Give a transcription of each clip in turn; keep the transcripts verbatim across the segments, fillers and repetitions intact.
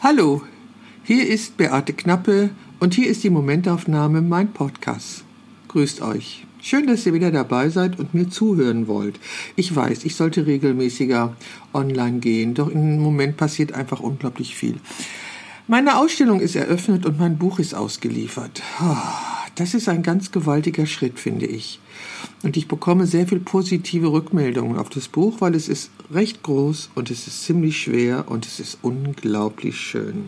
Hallo, hier ist Beate Knappe und hier ist die Momentaufnahme, mein Podcast. Grüßt euch. Schön, dass ihr wieder dabei seid und mir zuhören wollt. Ich weiß, ich sollte regelmäßiger online gehen, doch im Moment passiert einfach unglaublich viel. Meine Ausstellung ist eröffnet und mein Buch ist ausgeliefert. Das ist ein ganz gewaltiger Schritt, finde ich. Und ich bekomme sehr viel positive Rückmeldungen auf das Buch, weil es ist recht groß und es ist ziemlich schwer und es ist unglaublich schön.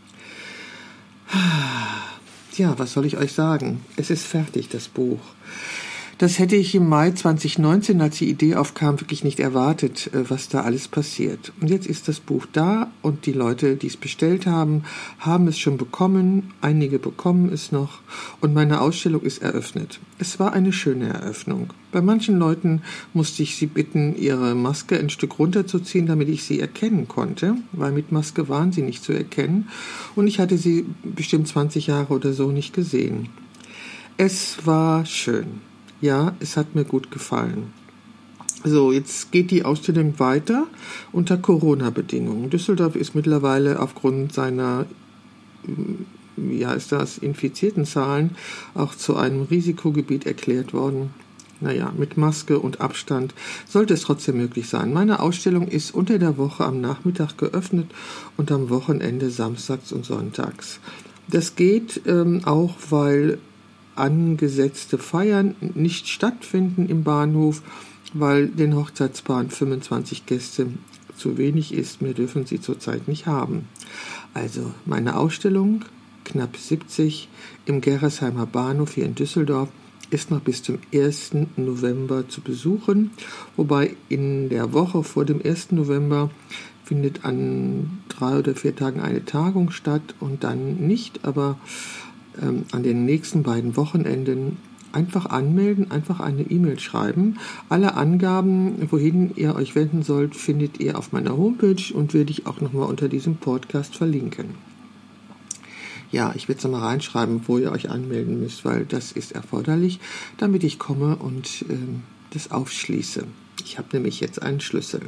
Ja, was soll ich euch sagen? Es ist fertig, das Buch. Das hätte ich im Mai zwanzig neunzehn, als die Idee aufkam, wirklich nicht erwartet, was da alles passiert. Und jetzt ist das Buch da und die Leute, die es bestellt haben, haben es schon bekommen. Einige bekommen es noch und meine Ausstellung ist eröffnet. Es war eine schöne Eröffnung. Bei manchen Leuten musste ich sie bitten, ihre Maske ein Stück runterzuziehen, damit ich sie erkennen konnte, weil mit Maske waren sie nicht zu erkennen und ich hatte sie bestimmt zwanzig Jahre oder so nicht gesehen. Es war schön. Ja, es hat mir gut gefallen. So, jetzt geht die Ausstellung weiter unter Corona-Bedingungen. Düsseldorf ist mittlerweile aufgrund seiner, ja, ist das, infizierten Zahlen auch zu einem Risikogebiet erklärt worden. Naja, mit Maske und Abstand sollte es trotzdem möglich sein. Meine Ausstellung ist unter der Woche am Nachmittag geöffnet und am Wochenende samstags und sonntags. Das geht ähm, auch, weil angesetzte Feiern nicht stattfinden im Bahnhof, weil den Hochzeitspaaren fünfundzwanzig Gäste zu wenig ist. Mehr dürfen sie zurzeit nicht haben. Also meine Ausstellung, knapp siebzig, im Gerresheimer Bahnhof hier in Düsseldorf, ist noch bis zum ersten November zu besuchen, wobei in der Woche vor dem ersten November findet an drei oder vier Tagen eine Tagung statt und dann nicht, aber ähm, an den nächsten beiden Wochenenden einfach anmelden, einfach eine E-Mail schreiben. Alle Angaben, wohin ihr euch wenden sollt, findet ihr auf meiner Homepage und werde ich auch nochmal unter diesem Podcast verlinken. Ja, ich werde es nochmal reinschreiben, wo ihr euch anmelden müsst, weil das ist erforderlich, damit ich komme und ähm, das aufschließe. Ich habe nämlich jetzt einen Schlüssel.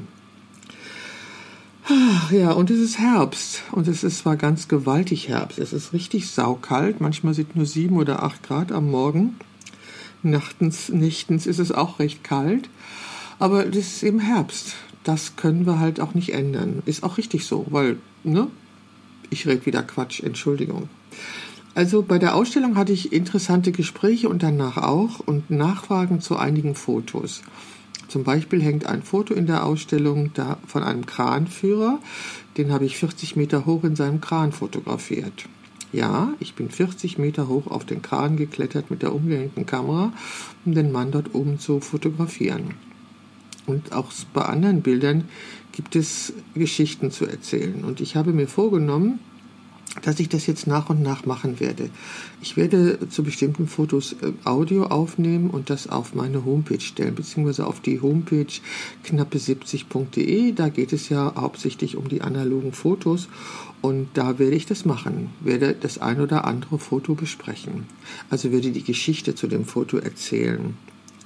Ja, und es ist Herbst und es ist zwar ganz gewaltig Herbst. Es ist richtig saukalt, manchmal sind nur sieben oder acht Grad am Morgen. Nachtens, nächtens ist es auch recht kalt, aber das ist eben Herbst. Das können wir halt auch nicht ändern. Ist auch richtig so, weil, ne, ich rede wieder Quatsch, Entschuldigung. Also bei der Ausstellung hatte ich interessante Gespräche und danach auch und Nachfragen zu einigen Fotos. Zum Beispiel hängt ein Foto in der Ausstellung da von einem Kranführer. Den habe ich vierzig Meter hoch in seinem Kran fotografiert. Ja, ich bin vierzig Meter hoch auf den Kran geklettert mit der umgehängten Kamera, um den Mann dort oben zu fotografieren. Und auch bei anderen Bildern gibt es Geschichten zu erzählen. Und ich habe mir vorgenommen, dass ich das jetzt nach und nach machen werde. Ich werde zu bestimmten Fotos äh, Audio aufnehmen und das auf meine Homepage stellen, beziehungsweise auf die Homepage knappe siebzig punkt de. Da geht es ja hauptsächlich um die analogen Fotos und da werde ich das machen, werde das ein oder andere Foto besprechen. Also werde die Geschichte zu dem Foto erzählen.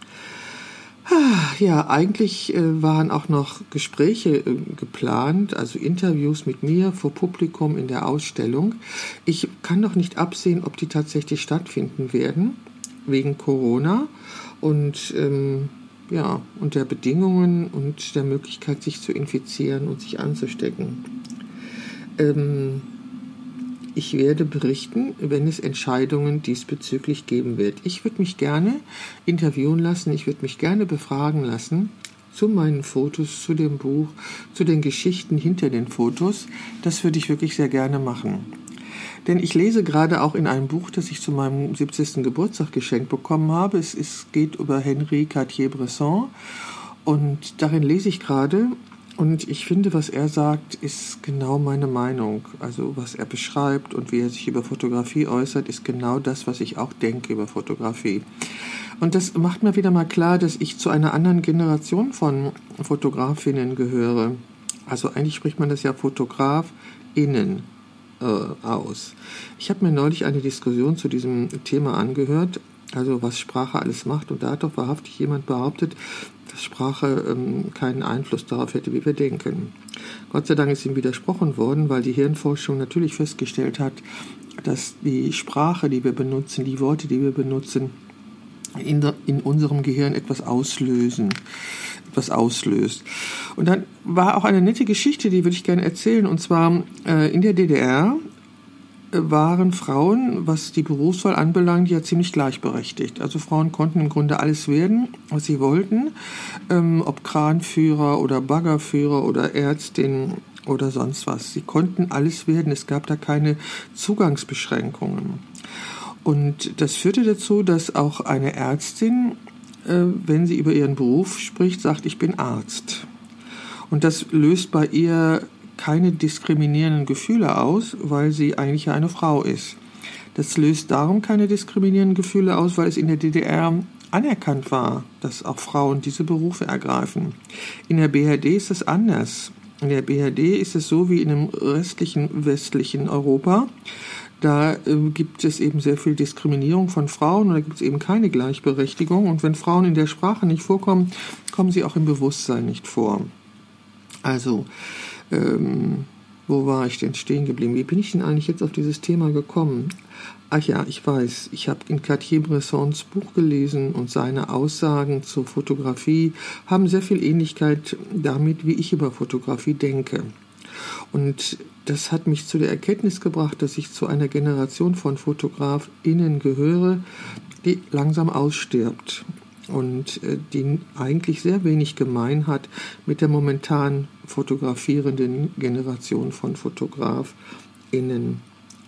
Ja, eigentlich äh, waren auch noch Gespräche äh, geplant, also Interviews mit mir vor Publikum in der Ausstellung. Ich kann noch nicht absehen, ob die tatsächlich stattfinden werden, wegen Corona und, ähm, ja, und der Bedingungen und der Möglichkeit, sich zu infizieren und sich anzustecken. Ähm, Ich werde berichten, wenn es Entscheidungen diesbezüglich geben wird. Ich würde mich gerne interviewen lassen, ich würde mich gerne befragen lassen zu meinen Fotos, zu dem Buch, zu den Geschichten hinter den Fotos. Das würde ich wirklich sehr gerne machen. Denn ich lese gerade auch in einem Buch, das ich zu meinem siebzigsten Geburtstag geschenkt bekommen habe. Es ist, geht über Henri Cartier-Bresson und darin lese ich gerade. Und ich finde, was er sagt, ist genau meine Meinung. Also was er beschreibt und wie er sich über Fotografie äußert, ist genau das, was ich auch denke über Fotografie. Und das macht mir wieder mal klar, dass ich zu einer anderen Generation von Fotografinnen gehöre. Also eigentlich spricht man das ja FotografInnen äh, aus. Ich habe mir neulich eine Diskussion zu diesem Thema angehört, also was Sprache alles macht. Und da hat doch wahrhaftig jemand behauptet, dass Sprache ähm, keinen Einfluss darauf hätte, wie wir denken. Gott sei Dank ist ihm widersprochen worden, weil die Hirnforschung natürlich festgestellt hat, dass die Sprache, die wir benutzen, die Worte, die wir benutzen, in, in unserem Gehirn etwas auslösen, etwas auslöst. Und dann war auch eine nette Geschichte, die würde ich gerne erzählen, und zwar äh, in der D D R waren Frauen, was die Berufswahl anbelangt, ja ziemlich gleichberechtigt. Also Frauen konnten im Grunde alles werden, was sie wollten, ähm, ob Kranführer oder Baggerführer oder Ärztin oder sonst was. Sie konnten alles werden, es gab da keine Zugangsbeschränkungen. Und das führte dazu, dass auch eine Ärztin, äh, wenn sie über ihren Beruf spricht, sagt, ich bin Arzt. Und das löst bei ihr keine diskriminierenden Gefühle aus, weil sie eigentlich eine Frau ist. Das löst darum keine diskriminierenden Gefühle aus, weil es in der D D R anerkannt war, dass auch Frauen diese Berufe ergreifen. In der B R D ist das anders. In der B R D ist es so wie in dem restlichen westlichen Europa. Da äh, gibt es eben sehr viel Diskriminierung von Frauen und da gibt es eben keine Gleichberechtigung. Und wenn Frauen in der Sprache nicht vorkommen, kommen sie auch im Bewusstsein nicht vor. Also, Ähm, wo war ich denn stehen geblieben? Wie bin ich denn eigentlich jetzt auf dieses Thema gekommen? Ach ja, ich weiß, ich habe in Cartier-Bressons Buch gelesen und seine Aussagen zur Fotografie haben sehr viel Ähnlichkeit damit, wie ich über Fotografie denke. Und das hat mich zu der Erkenntnis gebracht, dass ich zu einer Generation von FotografInnen gehöre, die langsam ausstirbt und die eigentlich sehr wenig gemein hat mit der momentan fotografierenden Generation von FotografInnen.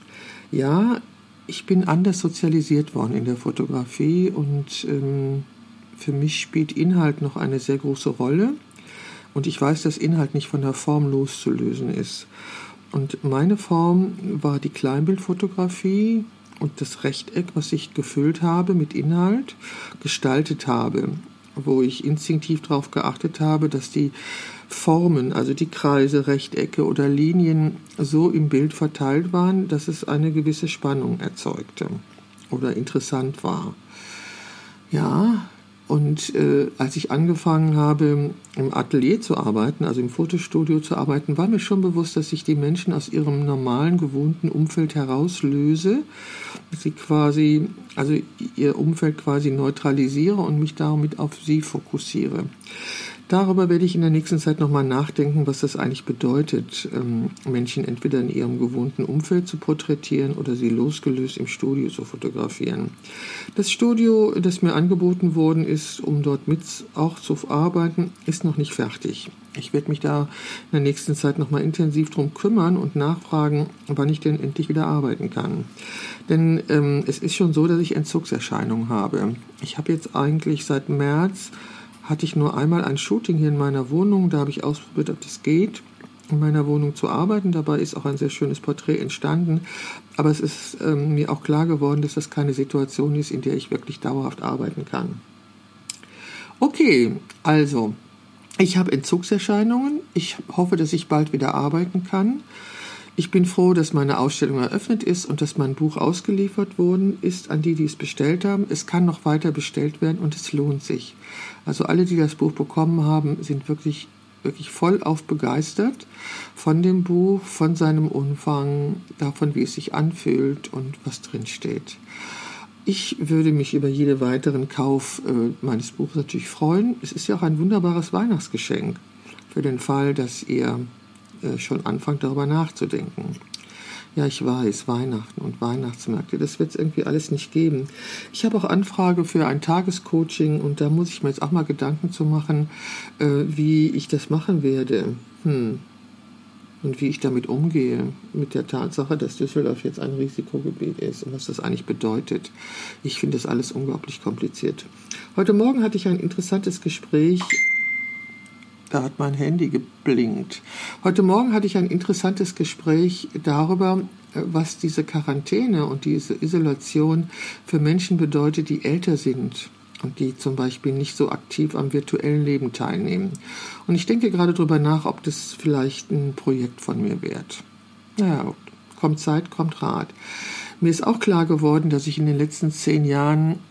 Ja, ich bin anders sozialisiert worden in der Fotografie und ähm, für mich spielt Inhalt noch eine sehr große Rolle und ich weiß, dass Inhalt nicht von der Form loszulösen ist. Und meine Form war die Kleinbildfotografie und das Rechteck, was ich gefüllt habe mit Inhalt, gestaltet habe, wo ich instinktiv darauf geachtet habe, dass die Formen, also die Kreise, Rechtecke oder Linien so im Bild verteilt waren, dass es eine gewisse Spannung erzeugte oder interessant war. Ja, und äh, als ich angefangen habe, im Atelier zu arbeiten, also im Fotostudio zu arbeiten, war mir schon bewusst, dass ich die Menschen aus ihrem normalen, gewohnten Umfeld herauslöse, sie quasi, also ihr Umfeld quasi neutralisiere und mich damit auf sie fokussiere. Darüber werde ich in der nächsten Zeit nochmal nachdenken, was das eigentlich bedeutet, Menschen entweder in ihrem gewohnten Umfeld zu porträtieren oder sie losgelöst im Studio zu fotografieren. Das Studio, das mir angeboten worden ist, um dort mit auch zu arbeiten, ist noch nicht fertig. Ich werde mich da in der nächsten Zeit nochmal intensiv drum kümmern und nachfragen, wann ich denn endlich wieder arbeiten kann. Denn ähm, es ist schon so, dass ich Entzugserscheinungen habe. Ich habe jetzt eigentlich seit März hatte ich nur einmal ein Shooting hier in meiner Wohnung. Da habe ich ausprobiert, ob das geht, in meiner Wohnung zu arbeiten. Dabei ist auch ein sehr schönes Porträt entstanden. Aber es ist ähm, mir auch klar geworden, dass das keine Situation ist, in der ich wirklich dauerhaft arbeiten kann. Okay, also, ich habe Entzugserscheinungen. Ich hoffe, dass ich bald wieder arbeiten kann. Ich bin froh, dass meine Ausstellung eröffnet ist und dass mein Buch ausgeliefert worden ist an die, die es bestellt haben. Es kann noch weiter bestellt werden und es lohnt sich. Also alle, die das Buch bekommen haben, sind wirklich, wirklich vollauf begeistert von dem Buch, von seinem Umfang, davon, wie es sich anfühlt und was drin steht. Ich würde mich über jeden weiteren Kauf äh, meines Buches natürlich freuen. Es ist ja auch ein wunderbares Weihnachtsgeschenk für den Fall, dass ihr schon anfangt, darüber nachzudenken. Ja, ich weiß, Weihnachten und Weihnachtsmärkte, das wird es irgendwie alles nicht geben. Ich habe auch Anfrage für ein Tagescoaching und da muss ich mir jetzt auch mal Gedanken zu machen, äh, wie ich das machen werde. Hm. Und wie ich damit umgehe, mit der Tatsache, dass Düsseldorf jetzt ein Risikogebiet ist und was das eigentlich bedeutet. Ich finde das alles unglaublich kompliziert. Heute Morgen hatte ich ein interessantes Gespräch. Da hat mein Handy geblinkt. Heute Morgen hatte ich ein interessantes Gespräch darüber, was diese Quarantäne und diese Isolation für Menschen bedeutet, die älter sind und die zum Beispiel nicht so aktiv am virtuellen Leben teilnehmen. Und ich denke gerade darüber nach, ob das vielleicht ein Projekt von mir wird. Naja, kommt Zeit, kommt Rat. Mir ist auch klar geworden, dass ich in den letzten zehn Jahren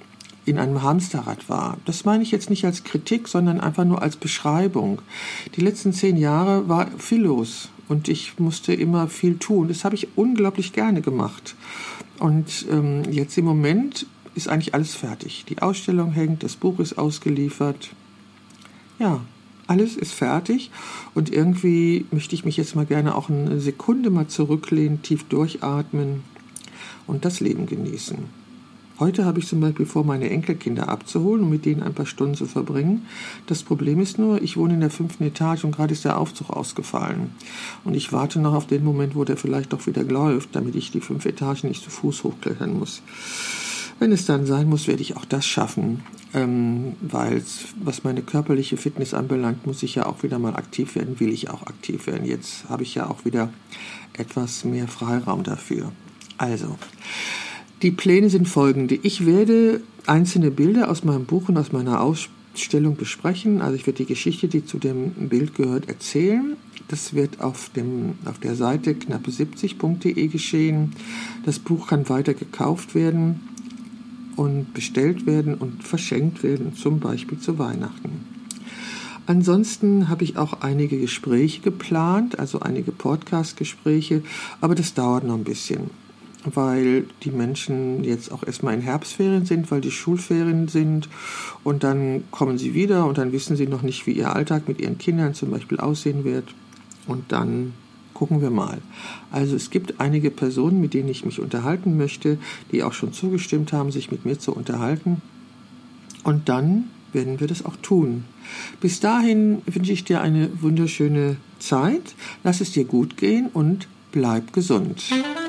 in einem Hamsterrad war. Das meine ich jetzt nicht als Kritik, sondern einfach nur als Beschreibung. Die letzten zehn Jahre war viel los und ich musste immer viel tun. Das habe ich unglaublich gerne gemacht. Und ähm, jetzt im Moment ist eigentlich alles fertig. Die Ausstellung hängt, das Buch ist ausgeliefert. Ja, alles ist fertig und irgendwie möchte ich mich jetzt mal gerne auch eine Sekunde mal zurücklehnen, tief durchatmen und das Leben genießen. Heute habe ich zum Beispiel vor, meine Enkelkinder abzuholen und mit denen ein paar Stunden zu verbringen. Das Problem ist nur, ich wohne in der fünften Etage und gerade ist der Aufzug ausgefallen. Und ich warte noch auf den Moment, wo der vielleicht doch wieder läuft, damit ich die fünf Etagen nicht zu Fuß hochklettern muss. Wenn es dann sein muss, werde ich auch das schaffen, ähm, weil was meine körperliche Fitness anbelangt, muss ich ja auch wieder mal aktiv werden, will ich auch aktiv werden. Jetzt habe ich ja auch wieder etwas mehr Freiraum dafür. Also, die Pläne sind folgende. Ich werde einzelne Bilder aus meinem Buch und aus meiner Ausstellung besprechen. Also ich werde die Geschichte, die zu dem Bild gehört, erzählen. Das wird auf, dem, auf der Seite knappe siebzig punkt de geschehen. Das Buch kann weiter gekauft werden und bestellt werden und verschenkt werden, zum Beispiel zu Weihnachten. Ansonsten habe ich auch einige Gespräche geplant, also einige Podcast-Gespräche, aber das dauert noch ein bisschen, weil die Menschen jetzt auch erstmal in Herbstferien sind, weil die Schulferien sind und dann kommen sie wieder und dann wissen sie noch nicht, wie ihr Alltag mit ihren Kindern zum Beispiel aussehen wird und dann gucken wir mal. Also es gibt einige Personen, mit denen ich mich unterhalten möchte, die auch schon zugestimmt haben, sich mit mir zu unterhalten. Und dann werden wir das auch tun. Bis dahin wünsche ich dir eine wunderschöne Zeit. Lass es dir gut gehen und bleib gesund.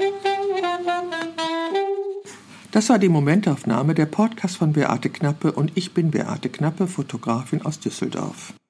Das war die Momentaufnahme, der Podcast von Beate Knappe und ich bin Beate Knappe, Fotografin aus Düsseldorf.